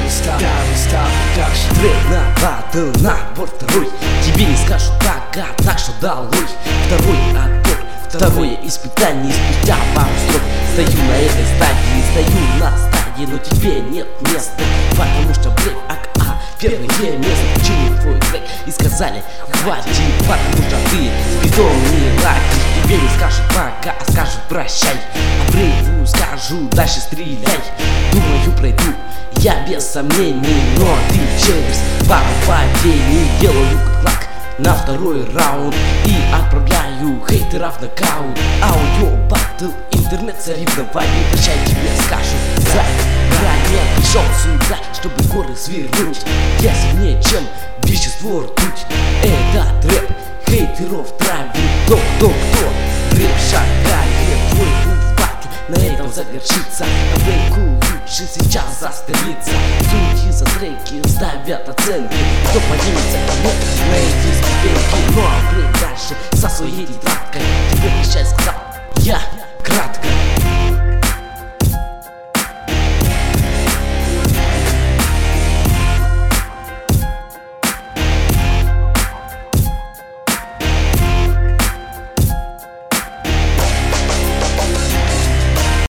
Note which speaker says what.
Speaker 1: Трек на батл, набор второй. Тебе не скажут пока, так что долой. Второй отбор, второе испытание. Спустя пару строк стою на этой стадии, стою на стадии, но тебе нет места, потому что брейк АКА первое место. Почему твой трек и сказали хватит, потому что ты с битом не ладишь. Тебе не скажут пока, а скажут прощай. А брейву скажу дальше стреляй. Думаю пройду я без сомнений, но ты через пару падений. Делаю лак на второй раунд и отправляю хейтеров в нокаут. Аудио баттл, интернет соревнований. Прощай, тебе скажут заранее. Пришел сюда, чтобы горы свернуть. Я сильнее, чем вещество ртуть. Этот рэп хейтеров травит. Кто рэп шагает, твой путь в батле на этом завершится. А брейку лучше сейчас застрелиться. Судьи за треки ставят оценки. Кто поднимется ко мне на эти ступеньки. Ну а брейк дальше со своей тетрадкой. Тебе прощай сказал я кратко.